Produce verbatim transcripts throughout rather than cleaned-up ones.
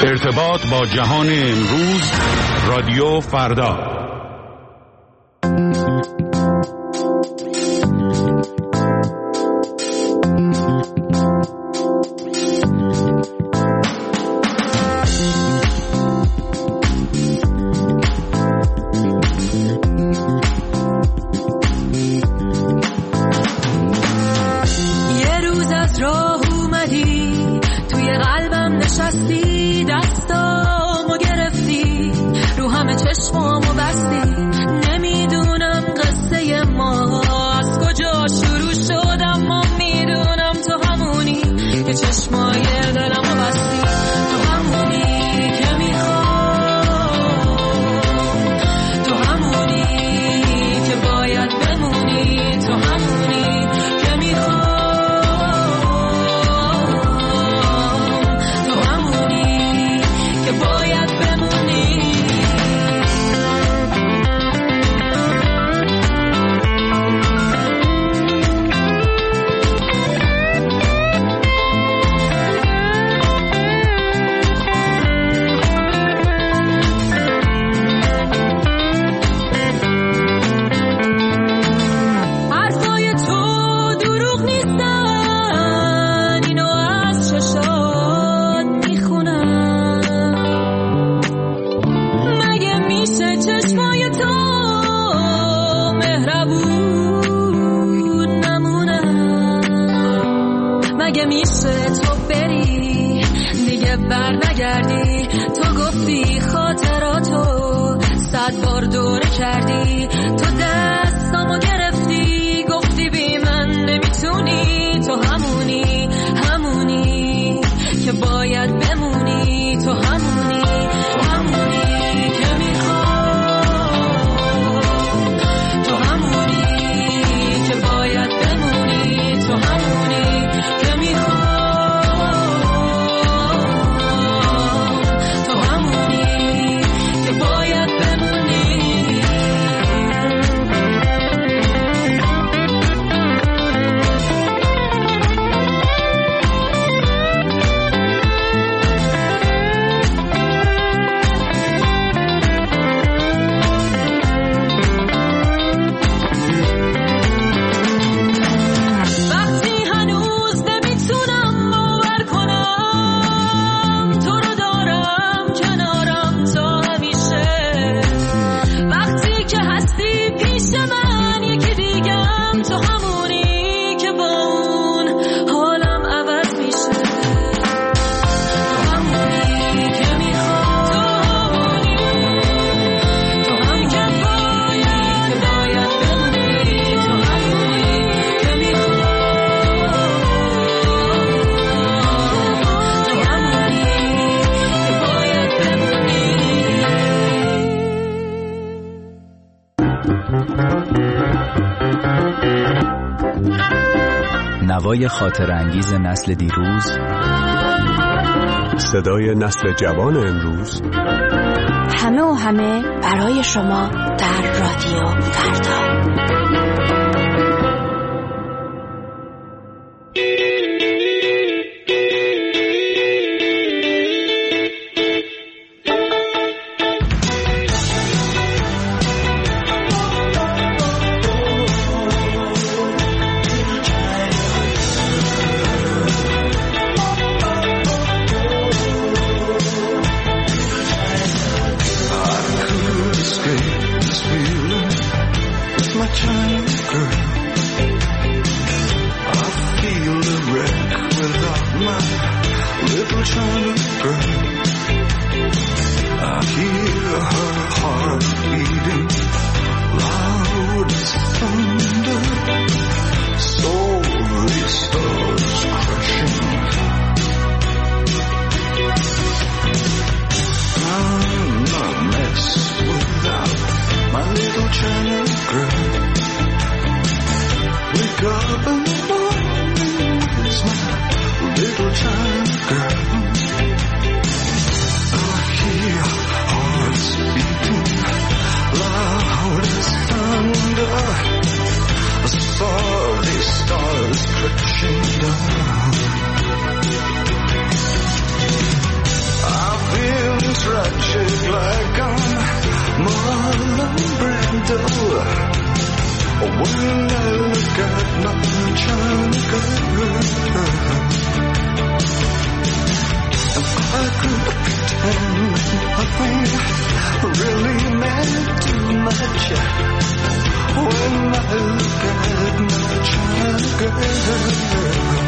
ارتباط با جهان امروز، رادیو فردا. نوای خاطر انگیز نسل دیروز، صدای نسل جوان امروز، همه و همه برای شما در رادیو فردا. So like I'm Marlon Brando. When I look at my China girl, I could pretend nothing really meant too much. When I look at my China girl,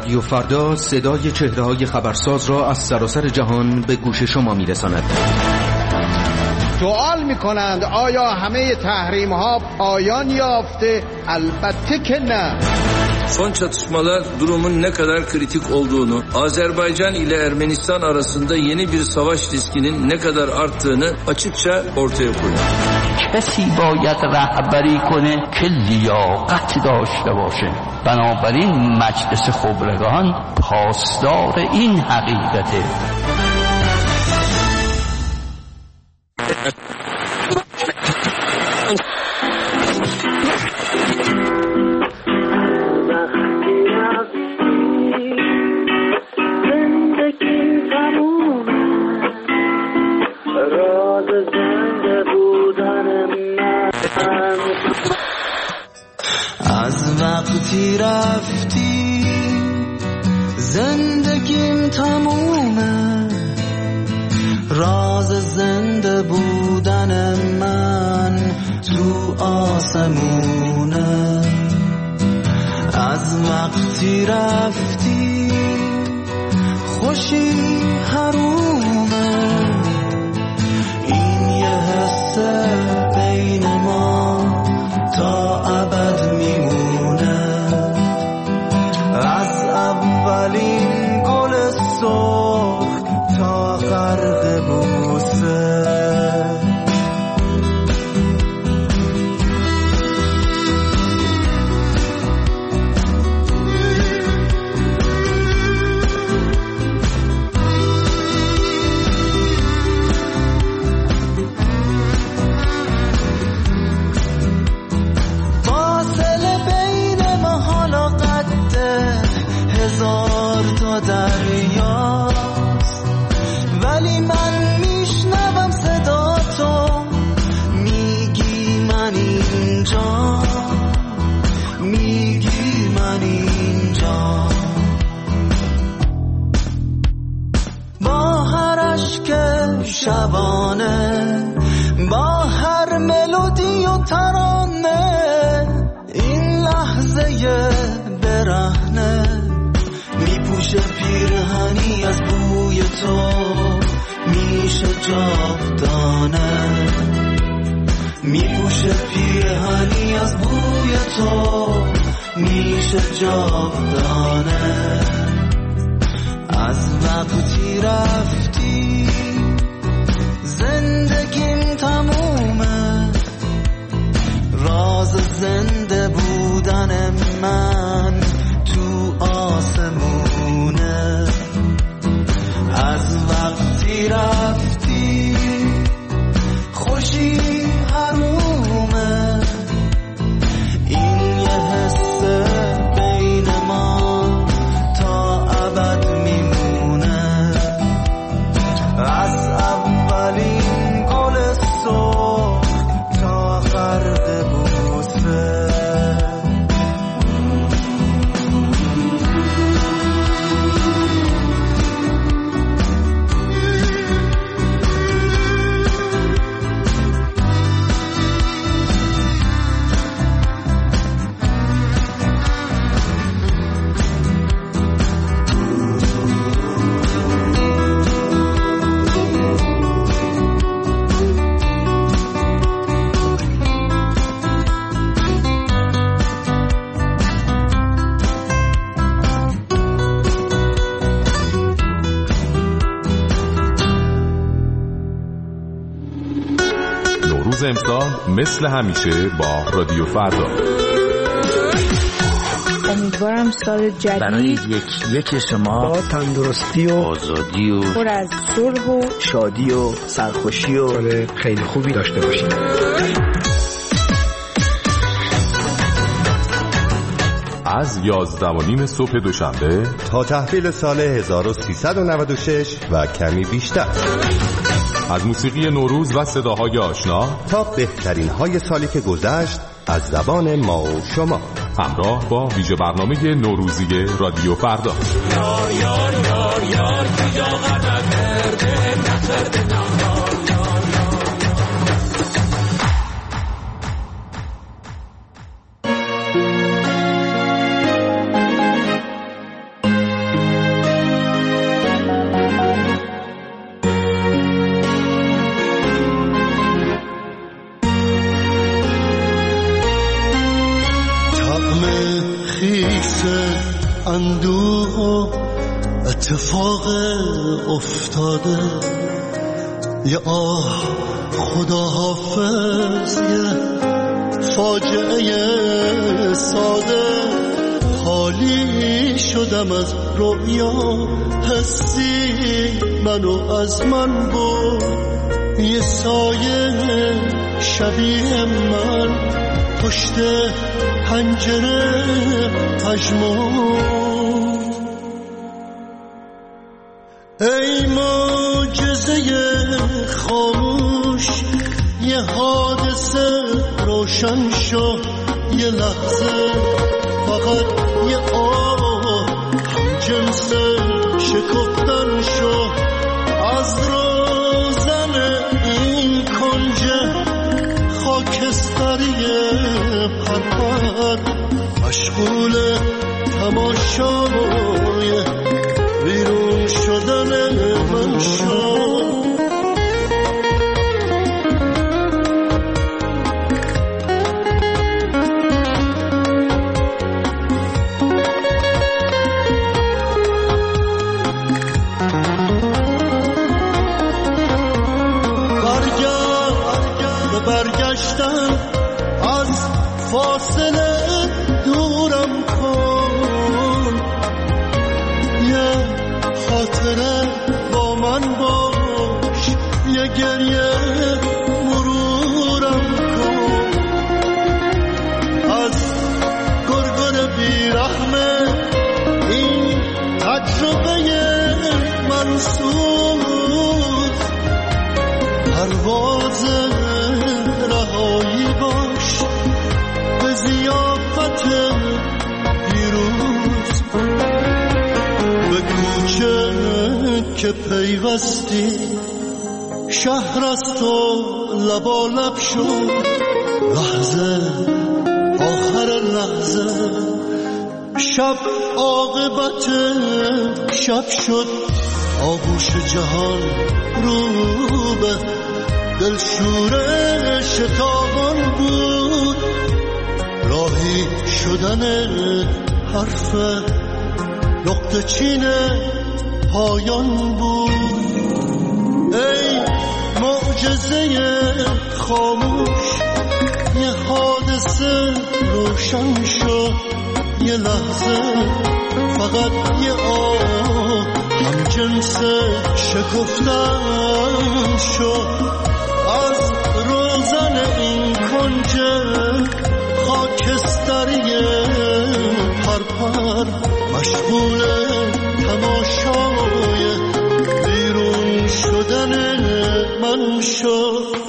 رادیو فردا صدای چهره‌های خبرساز را از سراسر جهان به گوش شما می‌رساند. سوال می‌کنند آیا همه تحریم‌ها payان yafte? Elbette ki ne. Son çatışmalar durumun ne kadar kritik olduğunu, Azerbaycan ile Ermenistan arasında yeni bir savaş riskinin ne kadar arttığını açıkça ortaya koyuyor. کسی باید رهبری کنه که لیاقت داشته باشه. بنابراین مجلس خبرگان پاسدار این حقیقته. از وقتی رفتی زندگیم تمومه، راز زنده بودن من تو آسمونه. از وقتی رفتی خوشی حرومه، این یه حس بین ما تا ابد میمونه. از اولین گل سرخ تا غرق بوسه، هزار تا دریاست، ولی من میشنوم صدا تو، میگی من اینجا، میگی من اینجا. با هر اشک شبانه، با هر ملودی و ترانه، این لحظه برهنه میپوشه پیرهنی از بوی تو، میشه جاودانه. میپوشه پیرهنی از بوی تو، میشه جاودانه. از وقتی رفتی زندگیم تمومه، راز زنده بودن من تو آسمونه. از وقتی رفتی خوشی حرومه، این یه حس بین ما تا ابد میمونه. از اولین گل سرخ تا غرق بوسه. امسال مثل همیشه با رادیو فردا. امیدوارم سال جدید برای یک یک شما با تندرستی و آزادی و پر از صلح و شادی و سرخوشی و سال خیلی خوبی داشته باشید. از یازده و نیم صبح دوشنبه تا تحویل سال هزار و سیصد و نود و شش و کمی بیشتر، از موسیقی نوروز و صداهای آشنا تا بهترین های سالی که گذشت از زبان ما و شما، همراه با ویژه برنامه نوروزی رادیو فردا. یار یار یار یار کجا قدر کرده نخرده نهار یار یار. اندوه و اتفاق افتاده، یه آه خدا حافظ، یه فاجعه ساده. خالی شدم از رویا، حسی منو از من بود، یه سایه شبیه من پشت پنجره پژمرد. ای معجزه خاموش، یه حادثه روشن شو، یه لحظه فقط یه آه هم جنس شکفتن شو. از روزن این کنج خاکستری پرپر، مشغول تماشای بیرون شدن من شو. برگشتن از فاصله دورم کن، یه خاطره با من باش، یه گریه مرورم کن. از گرگر بیرحمه این تجربه منصور، پرواز رهایی باش به ضیافت دیروز. به کوچه که پیوستی شهر است و لبالب شد، لحظه آخر لحظه شب عاقبت شب شد. آغوش جهان رو به دلشوره شتابان بود، راهی شدن حرف نقطه چین پایان بود. ای معجزه خاموش، یه حادثه روشن شد، یه لحظه فقط یه آه هم جنس شکفتن شد. از روزن این کنج خاکستری پرپر، مشغول تماشای بیرون شدن من شد.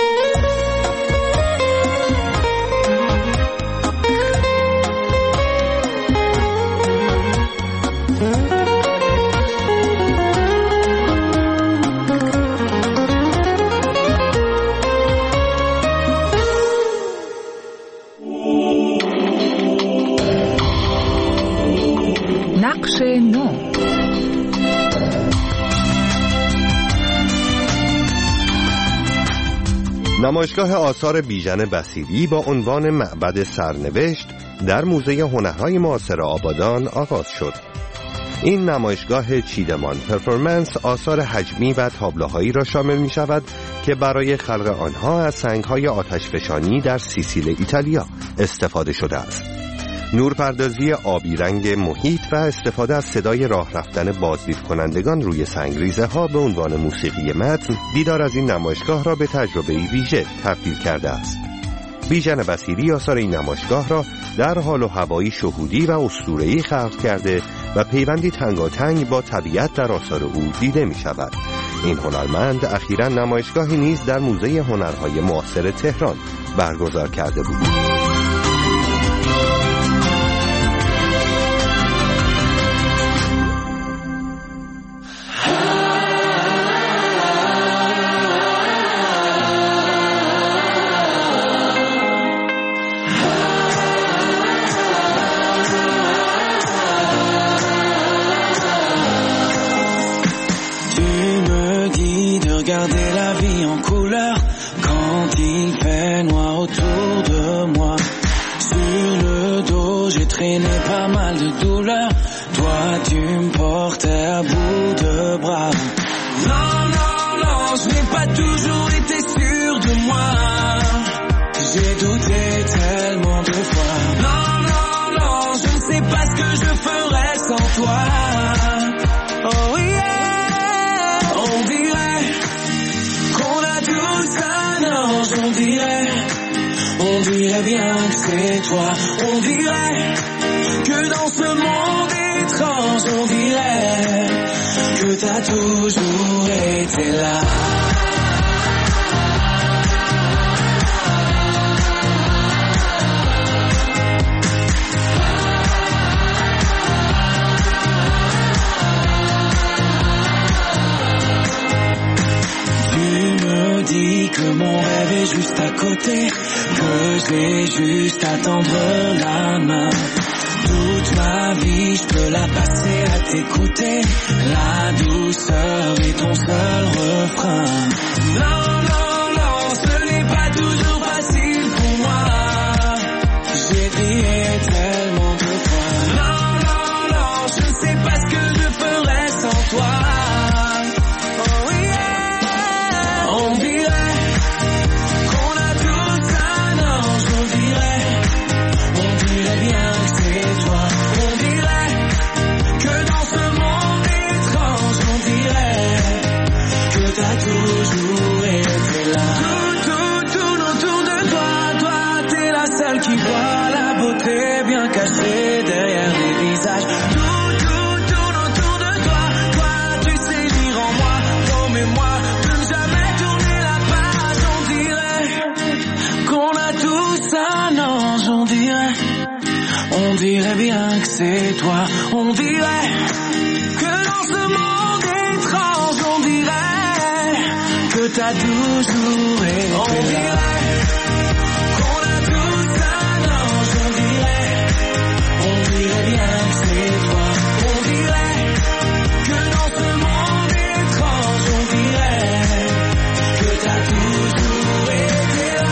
نقش نو. نمایشگاه آثار بیژن بصیری با عنوان معبد سرنوشت در موزه هنرهای معاصر آبادان آغاز شد. این نمایشگاه چیدمان پرفورمنس آثار حجمی و تابلوهایی را شامل می شود که برای خلق آنها از سنگ‌های آتشفشانی در سیسیل ایتالیا استفاده شده است. نورپردازی آبی رنگ محیط و استفاده از صدای راه رفتن بازدید کنندگان روی سنگریزه ها به عنوان موسیقی متن، دیدار از این نمایشگاه را به تجربه ویژه تبدیل کرده است. بیژن بصیری آثار این نمایشگاه را در حال و هوایی شهودی و اسطوره‌ای خلق کرده و پیوندی تنگاتنگ با طبیعت در آثار او دیده می شود. این هنرمند اخیراً نمایشگاهی نیز در موزه هنرهای معاصر تهران برگزار کرده بود. Regarder la vie en couleur quand il fait noir autour de moi. Sur le dos j'ai traîné pas mal de douleurs. Toi toi tu me portais à bout de bras. Non, non, non, je n'ai pas toujours été sûr de moi. J'ai douté tellement de fois. Non, non, non, je ne sais pas ce que je ferais sans toi. Oh yeah, on dirait qu'on a tous un ange, on dirait, on dirait bien que c'est toi. On dirait que dans ce monde étrange, on dirait que t'as toujours été là. Dis que mon rêve est juste à côté, que j'ai juste à tendre la main. Toute ma vie, je peux la passer à t'écouter. La douceur est ton seul refrain. Non, non, non, ce n'est pas toujours facile pour moi. J'ai prié tellement de fois. Non, non, non, je ne sais pas ce que je ferais sans toi. Toujours été là. Tout, tout, tout autour de toi, toi t'es la seule qui voit la beauté bien cachée derrière les visages. Tout, tout, tout autour de toi, toi tu sais lire en moi, ton mémoire de ne jamais tourner la page. On dirait qu'on a tous un ange, on dirait, on dirait bien que c'est toi. On dirait que dans ce monde étrange, on dirait que t'as toujours été là. On dirait qu'on a tous un ange, on dirait, on dirait bien que c'est toi. On dirait que dans ce monde étrange, on dirait que t'as toujours été là.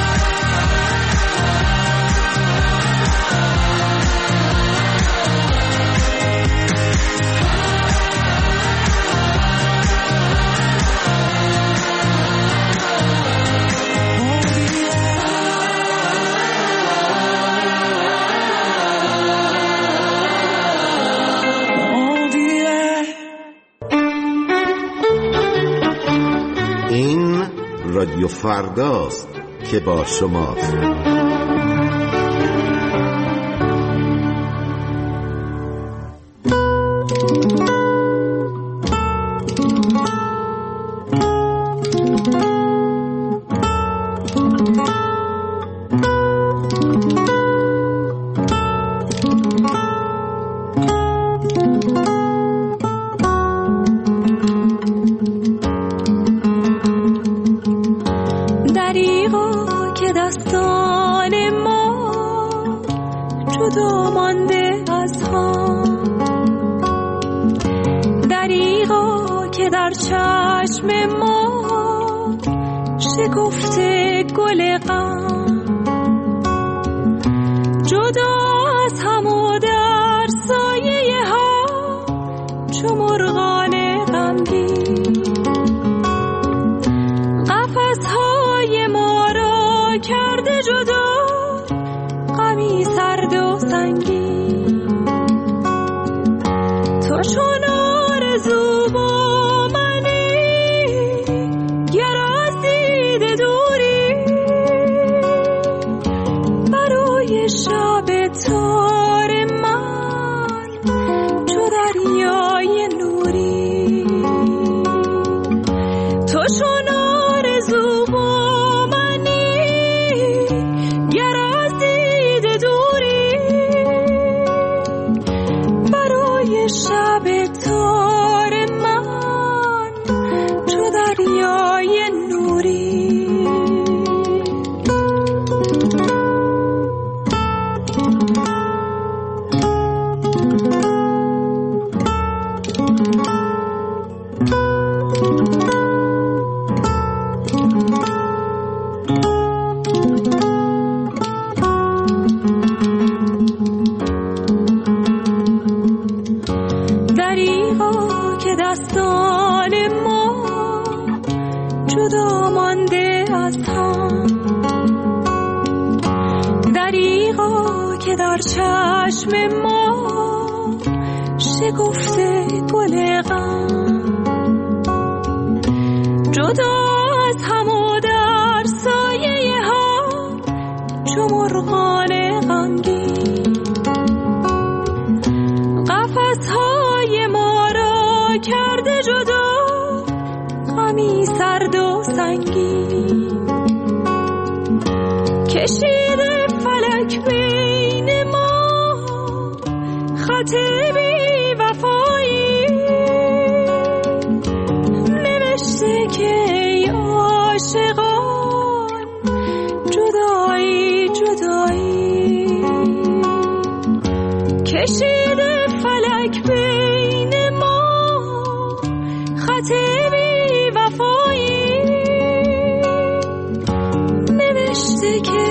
رادیو فرداست که با شماست. چار چشم ما شکفته گل غم، جدا از هم و در سایه ها چو مرغان غمگین، قفس های ما را کرده جدا غمی سرد و سنگین، کشیده فلک بین ما خط بی وفایی، نوشته که ای عاشقان جدایی جدایی، کشیده فلک بین ما خط بی وفایی، نوشته که